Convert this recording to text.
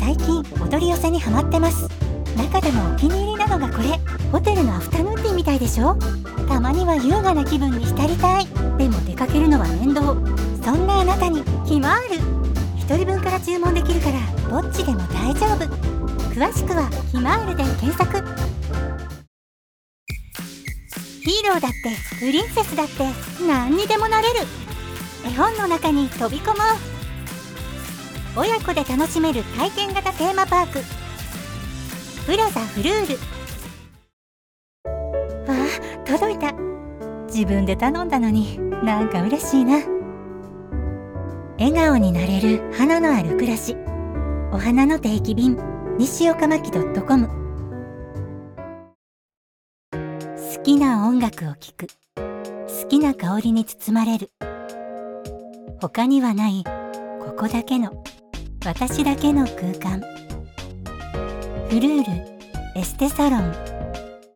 最近お取り寄せにハマってます。中でもお気に入りなのがこれ。ホテルのアフタヌーンティーみたいでしょ。たまには優雅な気分に浸りたい。でも出かけるのは面倒。そんなあなたにひまわる。1人分から注文できるからぼっちでも大丈夫。詳しくはひまわるで検索。ヒーローだってプリンセスだって何にでもなれる。絵本の中に飛び込もう。親子で楽しめる体験型テーマパーク、プラザフルール。わあ、届いた。自分で頼んだのになんか嬉しいな。笑顔になれる花のある暮らし。お花の定期便、西岡真希 .com。 好きな音楽を聴く。好きな香りに包まれる。他にはない、ここだけの、私だけの空間。フルールエステサロン。